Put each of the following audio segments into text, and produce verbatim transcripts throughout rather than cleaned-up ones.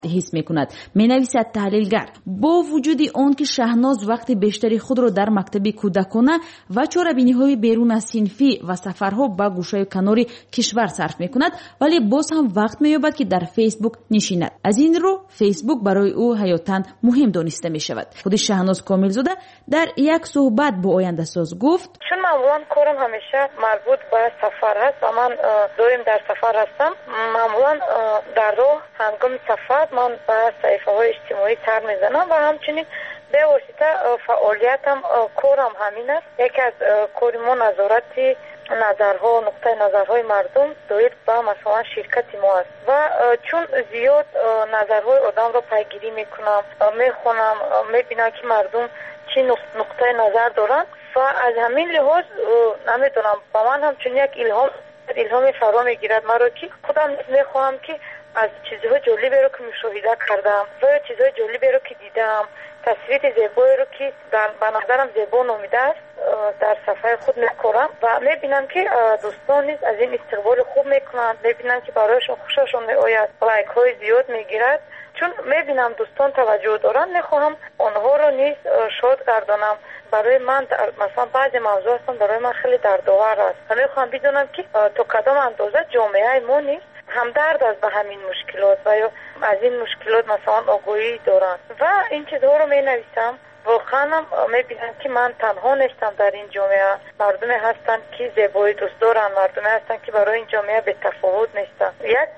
حس میکند. مینویسد تحلیلگر: با وجود آن که شهناز وقت بیشتری خود را در مکتب کودکانه و چاره‌بینی‌های بیرون از صنفی و سفرها به گوشه کناری کشور صرف میکند، ولی باز هم وقت مییابد که در فیسبوک نشیند. از این رو فیسبوک برای او حیاتاً مهم دانسته میشود. خود شهناز کاملزاده در یک صحبت با آینده ساز گفت: چون معمولاً کارم همیشه مربوط به سفر هست و من دائم در سفر هستم، معمولاً در راه هنگام سفر من به صفحه‌های اجتماعی سر میزنم و همچنین به واسطه فعالیتم کارم همین است. یکی از کار ما نظارت نظرها و نقطه نظرهای مردم دایر به مثلا شرکت ما است و چون زیاد نظرهای آدم را پیگیری میکنم، میخونم، میبینم که مردم چی نقطه نظر دارن و از همین لحاظ نمیدونم با من همچون یک الهام الهامی فرا میگیرد مرا که خودم میخواهم که از چیزهای جالبی رو که مشاهده کردم و چیزهای جالبی رو که دیدم، تصویر زیبایی رو که به نظرم زیبا نامیده است در صفحه خود میکنم و میبینم که دوستان نیز از این استقبال خوب میکنند. میبینم که برایشون خوششون میآید، لایک های زیاد میگیرد. چون میبینم دوستان توجه دارن، میخواهم آنها رو نیز شاد گردانم. برای من مثلا بعضی موضوع هستن برای من خیلی دردآور است و میخواهم بدونم که تا کدام اندازه جامعه ما نیز همدرد است به همین مشکلات و یا از این مشکلات مثلا آگاهی دارن و این چیزها رو می نویسم. واقعا می بینم که من تنها نیستم در این جامعه. مردمی هستن که زیبایی دوست دارن، مردمی هستن که برای این جامعه به تفاوت نیستن. یک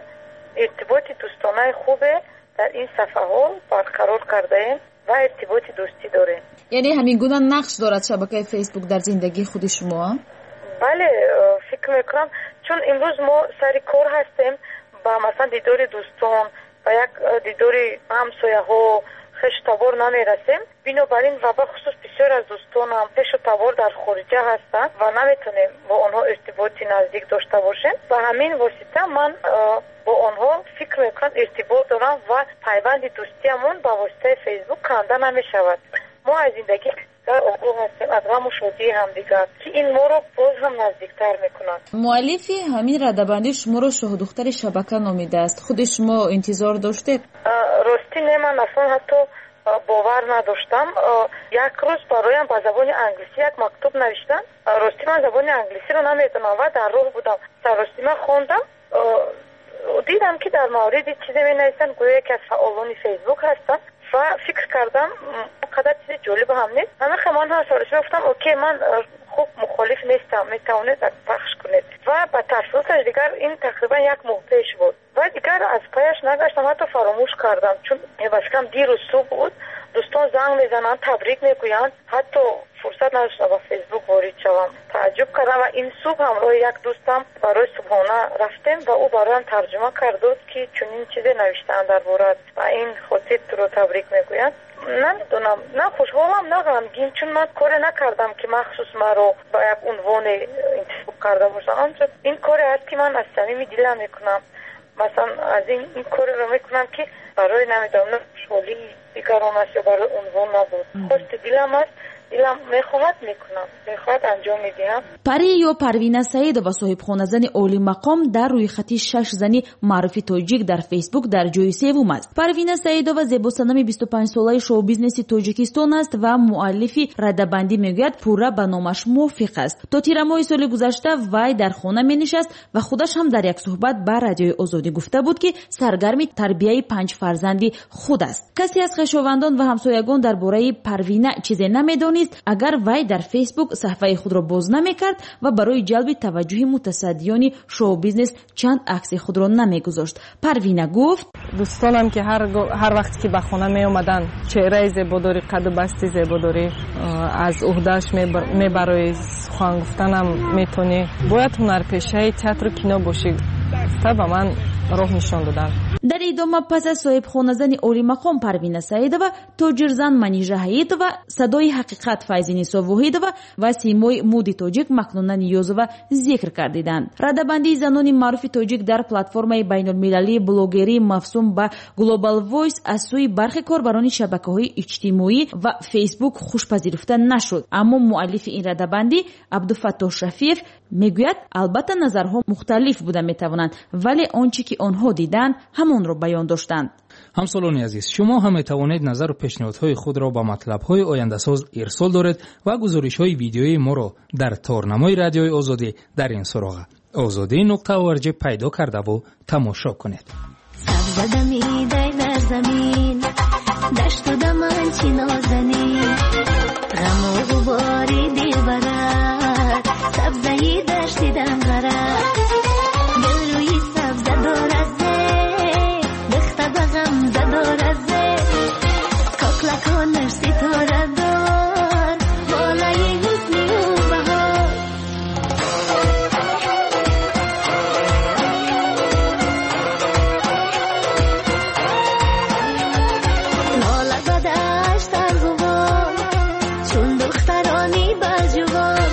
ارتباط دوستانه خوبه در این صفحه ها برقرار کرده ایم و ارتباط دوستی داریم. یعنی همین گونه نقش دارد شبکه فیسبوک در زندگی خود شما؟ بله، فکر میکنم چون امروز ما سر کار هستیم با مثلا دیدار دوستان و یک دیدار همسایه ها خش تبار نمیرسیم، بنابراین و به خصوص بسیار از دوستان هم خش تبار در خارجه هستند و نمیتونیم با آنها ارتباطی نزدیک داشته باشیم و همین واسطه من با آنها فکر میکنم ارتباط دارم و پیوند دوستیمون با واسطه فیسبوک کنده نمیشود. ما از زندگی آگاه هستیم، از غم و شادی هم دیگر که این ما رو باز هم نزدیکتر میکنند. مؤلفی همین ردبندی شما رو شاه دختر شبکه نامیده است. خود شما انتظار داشته؟ راستی نه، من اصلا حتی باور نداشتم. یک روز برایم با زبان انگلیسی یک مکتوب نوشتن. راستی من زبان انگلیسی رو نمیدونم و در راه بودم، سرراستی من خوندم، دیدم که در مورد چیزی می نویسن گویا که از فعالان فیسبوک هستن و فکر کردم قدر چیز جالب هم نیست. همه خمان ها سرراستی گفتم اوکی من خوب مخالف نیستم، میتونید پخش کنید و با تفصیلاتش دیگر این تقریبا یک ماه پیش بود و دیگر از پایش نگشتم، حتی فراموش کردم چون بسکم دیر و صبح بود. دوستان زنگ میزنن، تبریک میگویند، حتی فرصت نداشتم با فیسبوک وارد شوم. تعجب کردم و این صبح همراه یک دوستم برای صبحانه رفتیم و او برایم ترجمه کرد که چنین چیزی نوشتن درباره و این خاطر تو رو تبریک میگویند. نمیدونم، نه خوشحالم نه غمگین، چون من کار نکردم که مخصوص من رو با یک عنوان انتخاب کرده باشم. این کاری هست که من از صمیم دلم میکنم. مثلا از این این کار رو میکنم که برای نمیدونم خوشحالی دیگران است یا برای عنوان نبود. خواست دلم است، دلم میخواهد میکنم، میخواهد انجام میدیم. پری یا پروینه سعیدова صاحب خانه‌زن عالی مقام در روی خطی شش زنی معروف تاجیک در فیسبوک در جای سوم است. پروینه سعیدова زیباسنام بیست و پنج ساله شو بیزنس تاجیکستان است و مؤلفی ردبندی میگوید پورا به نامش موافق است. تا تیر ماه سال گذشته وی در خانه مینشست و خودش هم در یک صحبت با رادیوی آزادی گفته بود که سرگرم تربیت پنج فرزندی خود است. کسی از خویشاوندان و همسایگان درباره پروینه چیزی نمیدانست اگر وی در فیسبوک صفحه خود را باز نمیکرد و برای جلب توجه متصدیان شو بیزنس چند عکس خود را نمیگذاشت. پروینه گفت دوستانم که هر هر وقت که به خانه می اومدن چهره زیباداری، قد و بست زیباداری، از عهدهش میبرای سخن گفتنم میتونی، باید هنرپیشه تئاتر کینو باشی تا به من راه نشان دادن. در ادامه پس از صاحب خانه‌زن عالی مقام پروینه سعیدова تاجرزن منیژه حییتова صدای حقیقت فیض‌نیسا واحدова و سیمای مودی تاجیک مکنونه نیازова ذکر کردند. ردبندی زنان معروف تاجیک در پلتفرم‌های بین‌المللی بلاگری مفهوم به گلوبال وایس از سوی برخی کاربران شبکه‌های اجتماعی و فیسبوک خوشپذیرفته نشد. اما مؤلف این ردبندی عبدالفتاح شفیف میگوید البته نظرها مختلف بوده میتوانند ولی آنچه که آنها دیدند همون رو بیان داشتند. همسالان عزیز، شما هم میتوانید نظر و پیشنهادهای خود را با مطلب‌های آینده‌ساز ارسال دارید و گزارش‌های ویدیویی ما را در تارنمای رادیوی آزادی در این سراغ آزادی نقطه org پیدا کرده و تماشا کنید. سبز دمیده در زمین دشت و دمن چی نازنی غم و غباری دل برد سبزهی دشتی دم برد دل روی سبزه دارزه دخته بغم زدارزه کاکلکانش ستاره دار بالای حسنی و بهار لاله بدشت ارغوان چون دخترانی بجوان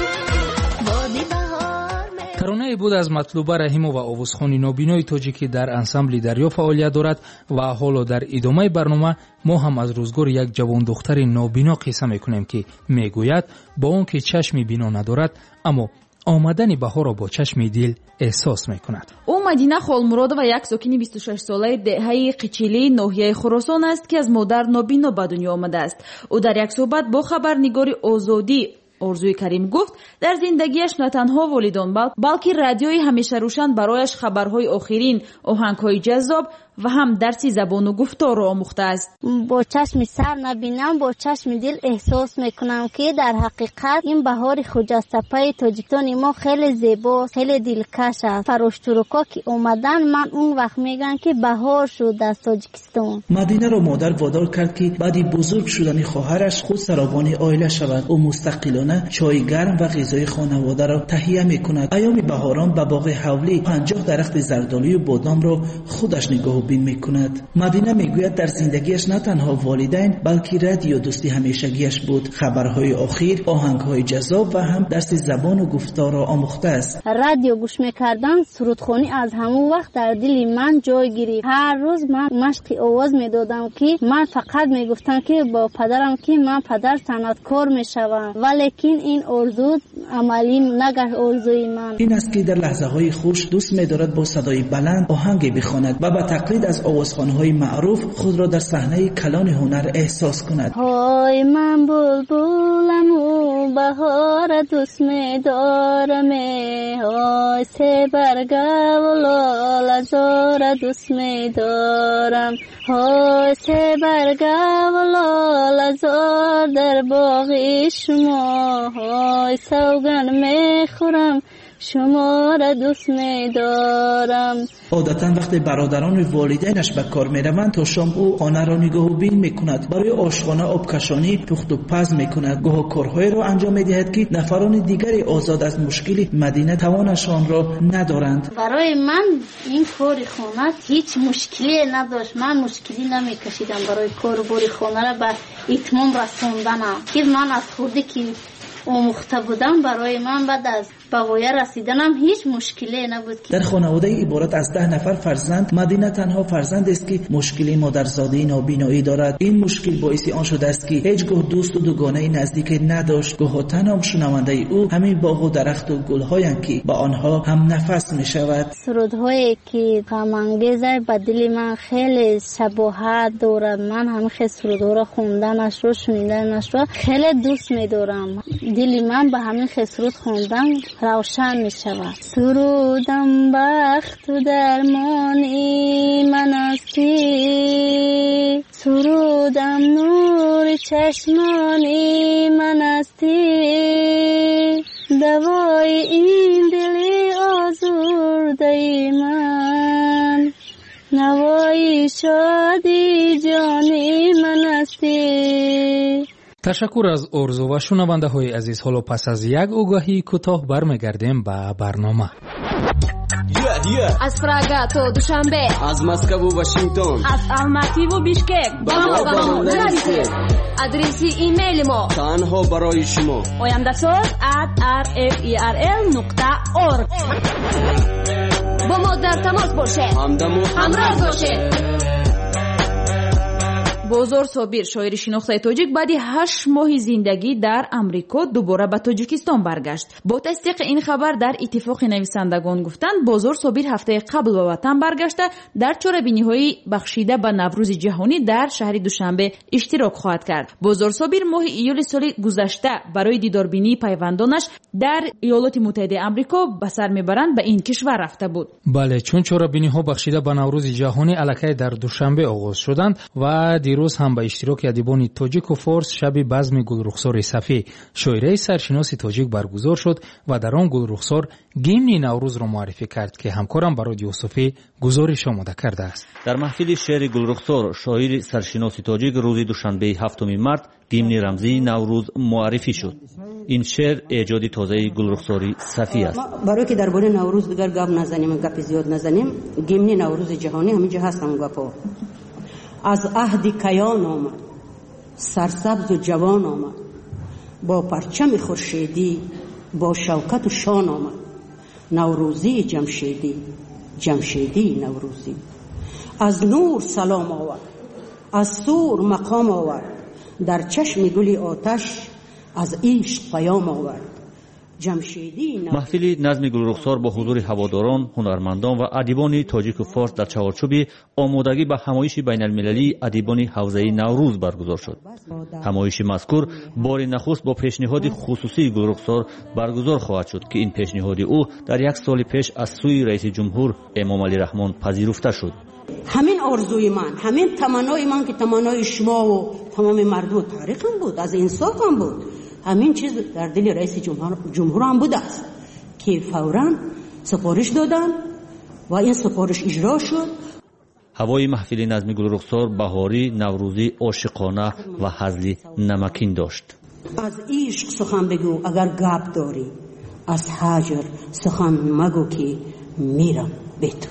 بادی بهار ترانه بود از مطلوبه رحیمو و آوازخوانی نابینای تاجیکی در انسمبل دریا فعالیت دارد و حالا در ادامه برنامه ما هم از روزگار یک جوان دختر نابینا قصه میکنیم که میگوید با اون که چشم بینا ندارد اما آمدن بهار را با چشم دل احساس میکند. او مدینه خالمرادова یک ساکن بیست و شش ساله دهه قیچیلی ناحیه خراسان است که از مادر نابینا به دنیا آمده است. او در یک صحبت با خبرنگار آزادی ارزوی کریم گفت در زندگیش نه تنها والدان بلکه رادیوی همیشه روشن برایش خبرهای آخرین، آهنگهای جذاب و هم درسی زبان و گفتار را آموخته است. با چشم سر نبینم با چشم دل احساس میکنم که در حقیقت این بهار خجسته تاجیکستان ما خیلی زیباست، خیلی دلکش است. فراشتروکا که اومدن من اون وقت میگن که بهار شد در تاجیکستان. مدینه را مادر وادار کرد که بعد بزرگ شدن خواهرش خود سرابان عائله شود. او مستقلانه چای گرم و غذای خانواده را تهیه میکند. ایام بهاران به باغ حولی پنجاه درخت زردالو و بادام را خودش نگاه بین میکند. مدینه میگوید در زندگیش نه تنها والدین بلکه رادیو دوستی همیشگیش بود. خبرهای آخر، آهنگهای جذاب و هم درس زبان و گفتار را آموخته است. رادیو گوش میکردن سرودخوانی از همون وقت در دل من جای گرفت. هر روز من مشق آواز میدادم که من فقط میگفتم که با پدرم که من پدر صنعتکار میشوم، ولیکن این آرزو عملی نگشت. آرزوی من این است که در لحظه های خوش دوست می‌دارد با صدای بلند آهنگی بخواند و با تقلید از آوازخوان‌های معروف خود را در صحنه کلان هنر احساس کند. های من بلبلم و بهار دوست می‌دارم، های سه برگه و لاله زار دوست می‌دارم، های سه برگه و لاله زار در باغ شما، های سوگن میخورم شما را دوست می‌دارم. عادتاً وقتی برادران و والدینش به کار می‌روند تا شام او خانه را نگاه و بین می‌کند. برای آشخانه آبکشانی پخت و پز می‌کند. گاه کارهای را انجام می‌دهد که نفران دیگری آزاد از مشکل مدینه توانشان را ندارند. برای من این کار خانه هیچ مشکلی نداشت. من مشکلی نمی‌کشیدم برای کار بوری خانه را به اتمام رساندنم که من از خودی که آموخته بودم برای من بعد از بوایه رسیدنم هیچ مشکلی نبود. در خانواده عبارت از ده نفر فرزند مدینه تنها فرزند است که مشکلی مادرزادی نابینایی دارد. این مشکل باعث آن شده است که هیچگاه دوست و دوگانه نزدیک نداشت. گاه تنها شنونده او همین باغ و درخت و گل‌هایند که با آنها هم نفس می‌شود. سرودهایی که غم‌انگیزه به دل من خیلی شباهت دارد. من همین سرودها را خوندنش رو شنیدنش رو خیلی دوست می‌دارم. دل من به همین سرود خوندن روشن می شود. سرودم بخت و درمانی من استی، سرودم نور چشمانی من استی، دوای این دلی آزرده من، نوای شادی جانی من استی. تشکر از ارزو و شنونده های عزیز. حالا پس از یک آگاهی کوتاه برمیگردیم به برنامه. از پراگا تا دوشنبه، از مسکو و واشنگتن، از الماتی و بیشکک، با ما با ما نرسید. آدرس ایمیل ما تنها برای شما oyandasaz at r f e r l نقطه org. با ما در تماس باشید، همدم و همراه باشید. бозор собир шоири шинохтаи тоҷик баъди ҳашт моҳи зиндагӣ дар амрико дубора ба тоҷикистон баргашт. бо тасдиқи ин хабар дар иттифоқи нависандагон гуфтанд бозор собир ҳафтаи қабл ба ватан баргашта дар чорабиниҳои бахшида ба наврӯзи ҷаҳонӣ дар шаҳри душанбе иштирок хоҳад кард. бозор собир моҳи июли соли гузашта барои дидорбинии пайвандонаш дар иёлоти муттаҳидаи амрико ба сар мебаранд ба ин кишвар рафта буд. бале, чун чорабиниҳо бахшида ба наврӯзи ҷаҳонӣ аллакай дар душанбе оғоз шуданд ва дирӯз ҳам ба иштироки адибони тоҷику форс шаби базми гулрухсори сафӣ шоираи саршиноси тоҷик баргузор шуд ва дар он гулрухсор гимни наврӯзро муаррифӣ кард ки ҳамкорам барои юсуфӣ гузориш омода кардааст. дар маҳфили шеъри гулрухсор шоири саршиноси тоҷик рӯзи душанбеи ҳафтуми март гимни рамзии наврӯз муаррифӣ шуд. ин шеър эҷоди тозаи гулрухсори сафӣ аст. барое ки дар бораи наврӯз дигар гап назанем, гапи зиёд назанем, гимни наврӯзи ҷаҳонӣ ҳаминҷа ҳастам гапо. аз аҳди каён омад, сарсабзу ҷавон омад, бо парчами хуршедӣ, бо шавкату шон омад. наврӯзии ҷамшедӣ, ҷамшедии наврӯзӣ. аз нур салом овард, аз сур мақом овард, дар чашми гули оташ аз ишқ паём овард. маҳфили назми гулрухсор бо ҳузури ҳаводорон, ҳунармандон ва адибони тоҷику форс дар чаҳорчӯби омодагӣ ба ҳамоиши байналмилалии адибони ҳавзаи наврӯз баргузор шуд. ҳамоиши мазкур бори нахуст бо пешниҳоди хусусии гулрухсор баргузор хоҳад шуд ки ин пешниҳоди ӯ дар як соли пеш аз сӯи раиси ҷумҳур эмомалӣ раҳмон пазируфта шуд. ҳамин орзуи ман, ҳамин таманнои ман ки таманнои шумову тамоми мардуму таърихам буд, аз инсофам буд, ҳамин чиз дар дили раиси ҷумҳур ҳам будааст ки фавран супориш доданд ва ин супориш иҷро шуд. ҳавои маҳфили назми гулрухсор баҳорӣ, наврӯзӣ, ошиқона ва ҳазли намакин дошт. аз ишқ сухан бигӯ агар гап дорӣ, аз ҳаҷр сухан магӯ ки мирам бе ту.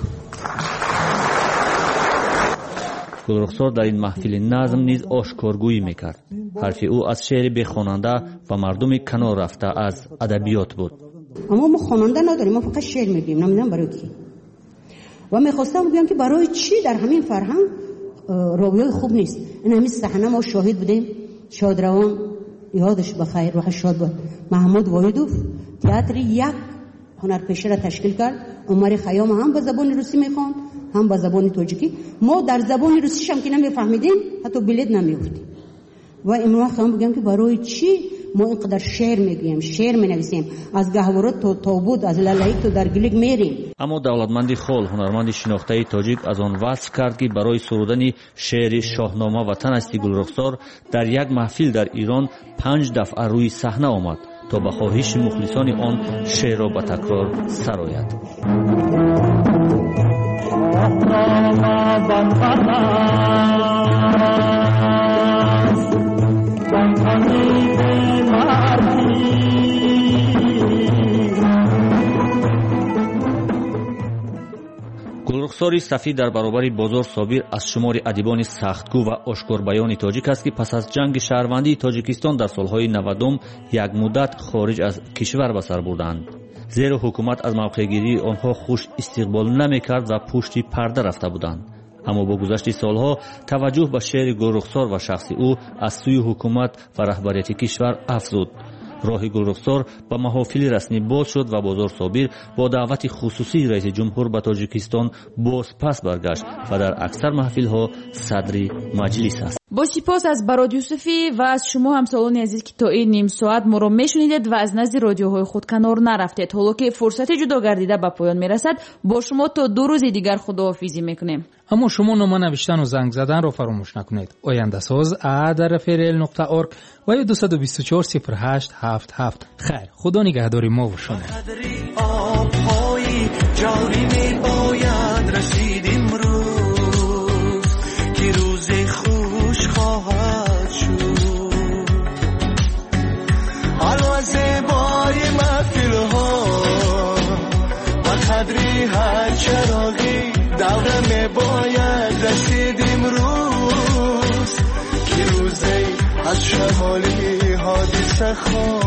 гулрухсор дар ин маҳфили назм низ ошкоргӯӣ мекард. ҳарфи ӯ аз шеъри бехонанда ва мардуми канор рафта аз адабиёт буд. аммо мо хонанда надорем, мо фақат шеър мегӯем, намедонам барои ки. ва мехостам бигӯям ки барои чӣ дар ҳамин фарҳанг ровиёи хуб нест. ин ҳамин саҳна мо шоҳид будем. шодравон ёдаш бахайр, рӯҳаш шод бод, маҳмуд воҳидов театри як ҳунарпешара ташкил кард. умари хаём ҳам ба забони русӣ мехонд, ҳам ба забони тоҷикӣ. мо дар забони русишам ки намефаҳмидем, ҳатто билет намеёфтем. ва имрӯз ҳам бигӯям ки барои чӣ мо инқадар шеър мегӯем, шеър менависем, аз гаҳворот то тобут, аз лалаик то дар гилик мерем. аммо давлатманди хол, ҳунарманди шинохтаи тоҷик аз он васф кард ки барои сурудани шеъри шоҳнома ватанасти гулрухсор дар як маҳфил дар Ирон панҷ дафъа рӯи саҳна омад то ба хоҳиши мухлисони он шеърро ба такрор сарояд. гулрухсори сафӣ дар баробари бозор собир аз шумори адибони сахтгӯ ва ошкорбаёни тоҷик аст ки пас аз ҷанги шаҳрвандии тоҷикистон дар солҳои навадум як муддат хориҷ аз кишвар ба сар бурданд. зеро ҳукумат аз мавқеъгирии онҳо хуш истиқбол намекард ва пушти парда рафта буданд. аммо бо гузашти солҳо таваҷҷӯҳ ба шеъри гулрухсор ва шахси ӯ аз сӯи ҳукумат ва раҳбарияти кишвар афзуд. роҳи гулрухсор ба маҳофили расмӣ боз шуд ва бозор собир бо даъвати хусусии раиси ҷумҳур ба тоҷикистон боз пас баргашт ва дар аксар маҳфилҳо садри маҷлис аст. бо сипос аз барод юсуфӣ ва аз шумо ҳамсолони азиз ки то ин ним соат моро мешунидед ва аз назди родиоҳои худ канор нарафтед. ҳоло ки фурсати ҷудо гардида ба поён мерасад, бо шумо то ду рӯзи дигар худоҳофизӣ мекунем. аммо шумо нома навиштану занг заданро фаромӯш накунед. ояндасоз а дар фрл нуқта орг ва ё ду ду чор сифр ҳашт ҳафт ҳафт. хайр, худо нигаҳдори мо ва шумо. دورم باید رسیدیم روز که روزی از شمالی حادثه خواه